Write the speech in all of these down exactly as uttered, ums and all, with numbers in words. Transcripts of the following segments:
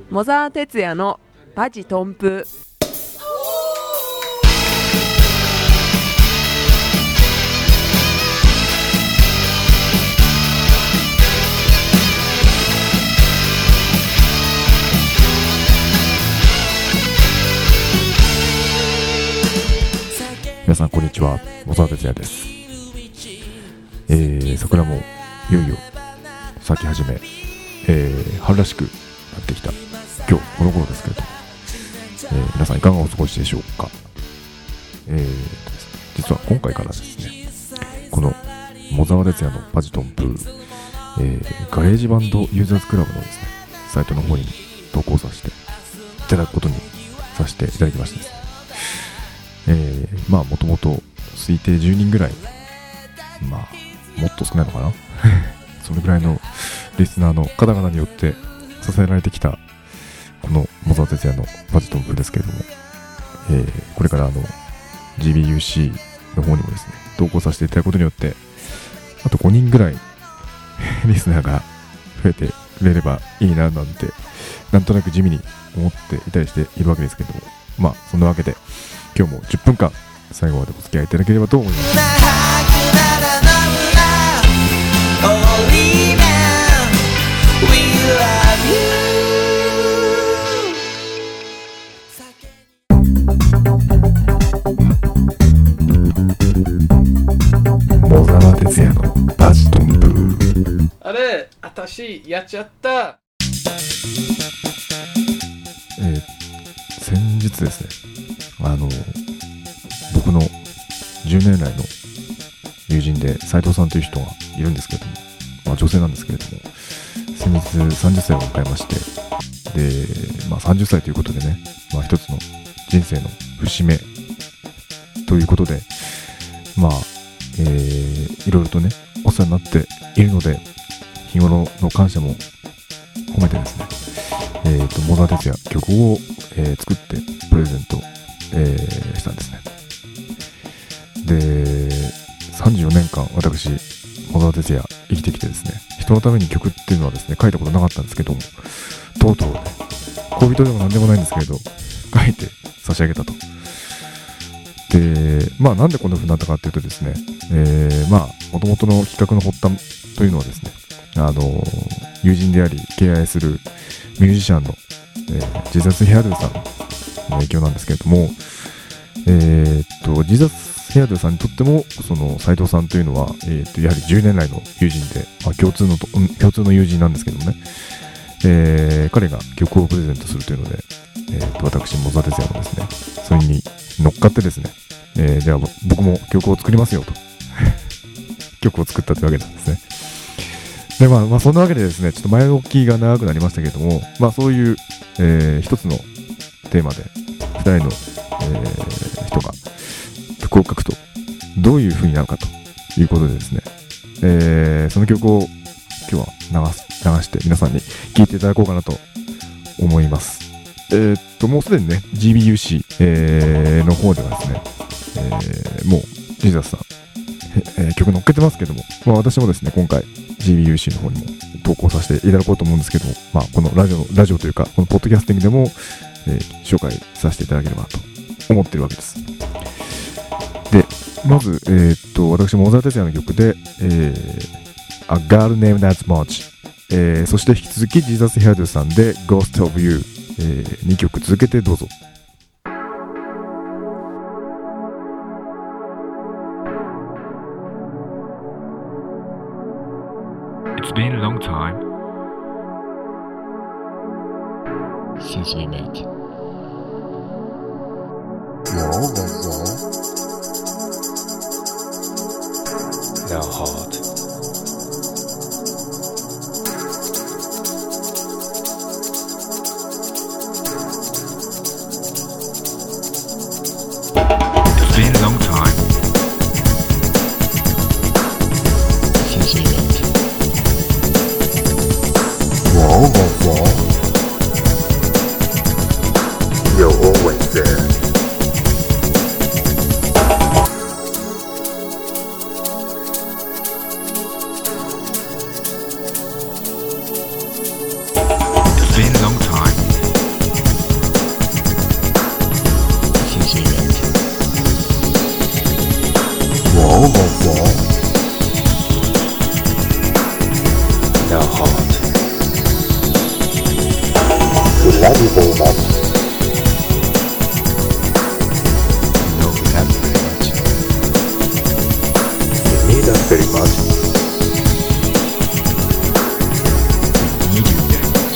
モザー哲也のバジトンプ。 皆さんこんにちは、モザー哲也です。えー、桜もいよいよ咲き始め、えー、春らしくなってきた今日この頃ですけれども、えー、皆さんいかがお過ごしでしょうか。えー、実は今回からですね、このモザー哲也のバジトンプ、えー、ガレージバンドユーザーズクラブのですねサイトの方に投稿させていただくことにさせていただきましてですね、えー、まあもともと推定じゅうにんぐらい、まあもっと少ないのかなそれぐらいのリスナーの方々によって支えられてきたこのモザー哲也のバジトンプですけれども、えー、これからあの ジービーユーシー の方にもですね投稿させていただくことによって、あとごにんぐらいリスナーが増えてくれればいいななんてなんとなく地味に思っていたりしているわけですけれども、まあそんなわけで今日もじゅっぷんかん最後までお付き合いいただければと思います。モザー哲也のバジトンプ。 あれ、あたしやっちゃった。 えー、先日ですね、あの僕のじゅうねん来の友人で斉藤さんという人がいるんですけれども、まあ、女性なんですけれども、先日さんじゅっさいを迎えまして、で、まあ、さんじゅっさいということでね、まあ、一つの人生の節目ということで、まあ、えー、いろいろとねお世話になっているので、日頃の感謝も込めてですね、えーとモザー哲也曲を、えー、作ってプレゼント、えー、したんですね。で、さんじゅうよねんかん私モザー哲也生きてきてですね、人のために曲っていうのはですね書いたことなかったんですけども、とうとうね恋人でもなんでもないんですけれど書いて差し上げたと。で、まあなんでこんな風になったかっていうとですね、えー、まあ元々の企画の発端というのはですね、あの友人であり敬愛するミュージシャンの、えー、ジーザス・ヘアドゥさんの影響なんですけれども、えー、っとジーザス・ヘアドゥさんにとってもその斉藤さんというのは、えー、っとやはりじゅうねん来の友人で、まあ、共通のと共通の友人なんですけどもね、えー、彼が曲をプレゼントするというので、えー、っと私モザー哲也もですねそれに乗っかってですね、えー、じゃあ僕も曲を作りますよと曲を作ったというわけなんですね。で、まあ、まあそんなわけでですね、ちょっと前置きが長くなりましたけれども、まあそういう、えー、一つのテーマで二人の、えー、人が曲を書くとどういう風になるかということでですね、えー、その曲を今日は流す、流して皆さんに聴いていただこうかなと思います。えー、っともうすでにね ジービーユーシー、えー、の方ではですね、えー、もうジーザスさん、えー、曲載っけてますけども、まあ、私もですね今回 ジービーユーシー の方にも投稿させていただこうと思うんですけども、まあ、このラジオラジオというかこのポッドキャスティングでも、えー、紹介させていただければと思っているわけです。で、まず、えー、っと私もモザー哲也の曲で、えー、A Girl Named That's March、えー、そして引き続きジーザス・ヘアドゥさんで Ghost of You、えー、にきょく続けてどうぞ。 It's been a long time since we met. Wow, wow, wow. Now hard. It's been a long time since we met. Wow, wow, wow. You're always there. It's been a long time Wall of War. No heart. We love you very much. No, we love you very much. You need us very much. We need you very much.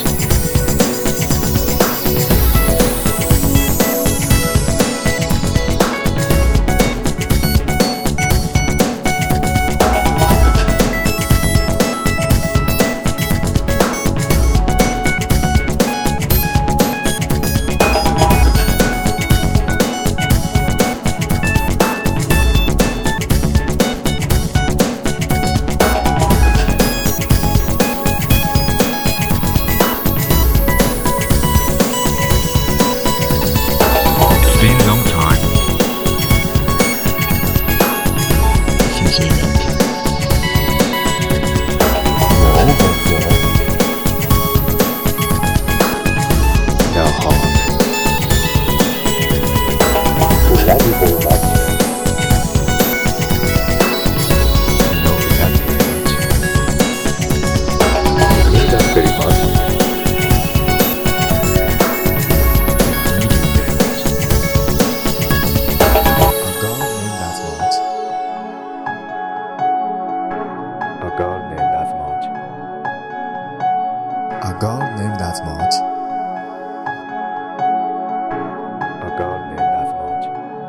It's been a long time since we met. Wall of War. No heart. We love you very much. No, we love you very much. You need us very much. We need you very much. A girl named as much. A girl named as much. A girl named as much.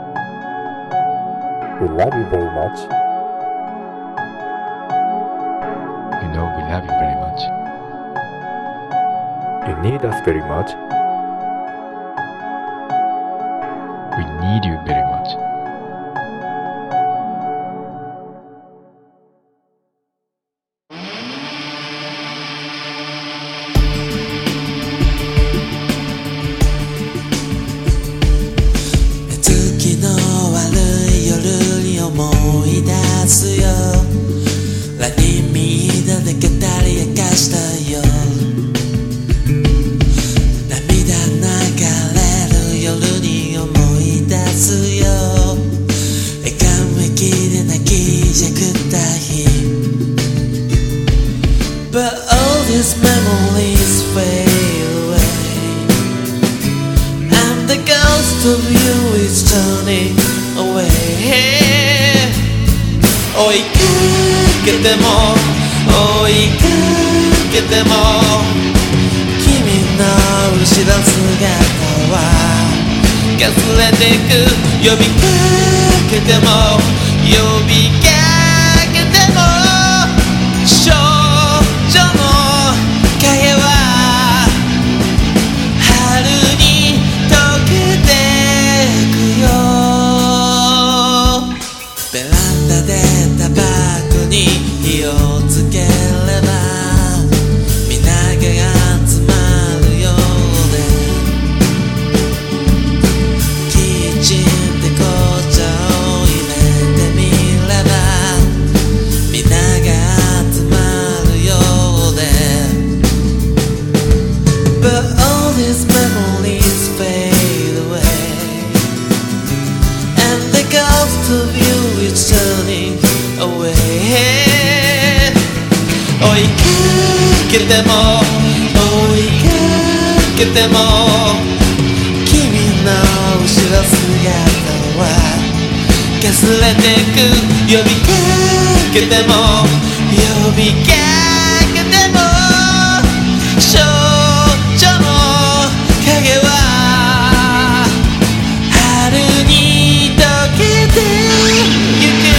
We love you very much. You know we love you very much. You need us very much. We need you very much. 「月の悪い夜に思い出すよ」「ラニミーダで語り明かしたよ」「涙流れる夜に思い出すよ」「絵がめきで泣きじゃくった日」「But all these memories fade away And the ghost of you is turning away 追いかけても追いかけても君の後ろ姿はかすれてく呼びかけても呼びかけても少女の影は春に溶けてくよベランダでタバコに火をつければ皆が集まるようでキッチンで紅茶を入れてみれば皆が集まるようで But all these memories fade away And the ghost of you is turning away 追いかけても追いかけても君の後ろ姿はかすれてく呼びかけても呼びかけても少女の影は春に溶けてゆく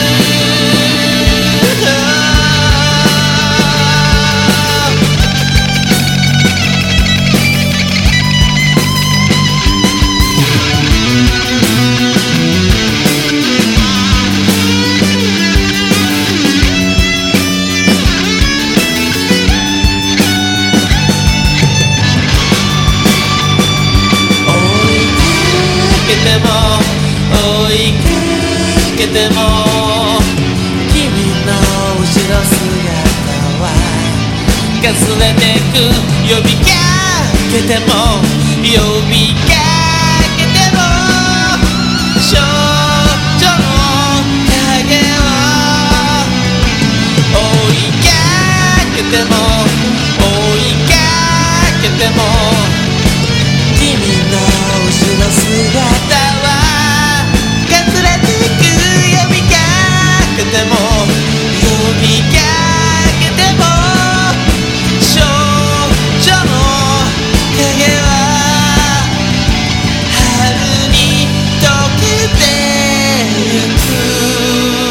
追いかけても君の後ろ姿はかすれてく呼びかけても呼びかけても少女の影ても君の後ろ姿はかすれてく呼びかけても呼びかけても少女の影は春に溶けてゆく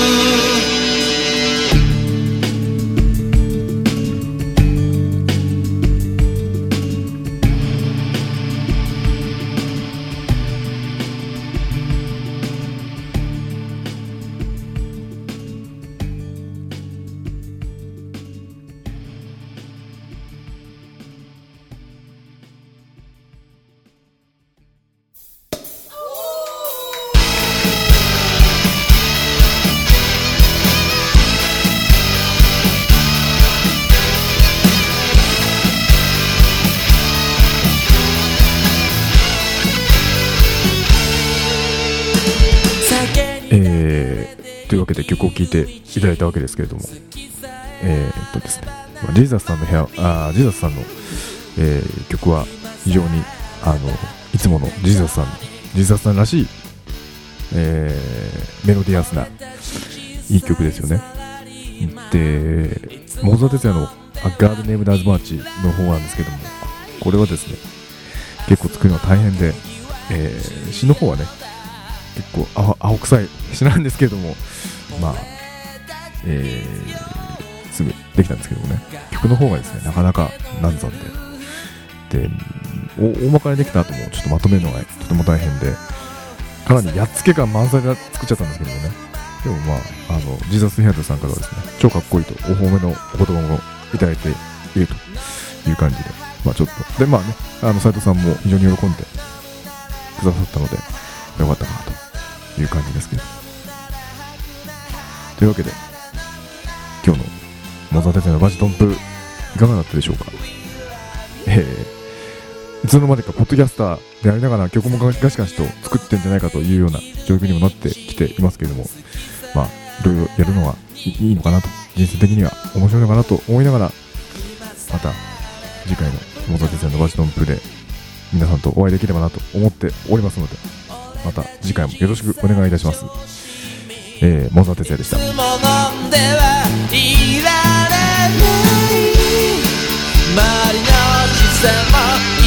えー、というわけで曲を聴いていただいたわけですけれども、えー、っとですね、まあ、ジーザスさんの部屋、あージーザスさんの、えー、曲は非常にあのいつものジーザスさん、ジーザスさんらしい、えー、メロディアスないい曲ですよね。で、モーザー哲也の A God Named As March の方なんですけども、これはですね、結構作るのは大変で、えー、詩の方はね、結構青、青臭い詩なんですけれども、まあ、えー、すぐできたんですけどもね、曲の方がですね、なかなか難産で、で、大まかにできた後もちょっとまとめるのがとても大変で、かなりやっつけ感満載で作っちゃったんですけどもね、でもまあ、あの、ジーザスヘアドさんからはですね、超かっこいいとお褒めのお言葉もいただいているという感じで、まあちょっと、で、まあね、あの、斉藤さんも非常に喜んでくださったので、よかったかなという感じですけど。というわけで、今日のモーザー哲也のバジトンプ、いかがだったでしょうか。えー、いつの間にかポッドキャスターでありながら曲もガシガシと作ってんじゃないかというような状況にもなってきていますけれども、まあ、いろいろやるのがいいのかなと、人生的には面白いのかなと思いながら、また次回のモーザー哲也のバジトンプで皆さんとお会いできればなと思っておりますので、また次回もよろしくお願いいたします。えー、モーザー哲也でした。 いつも飲んではいられない周りの視線も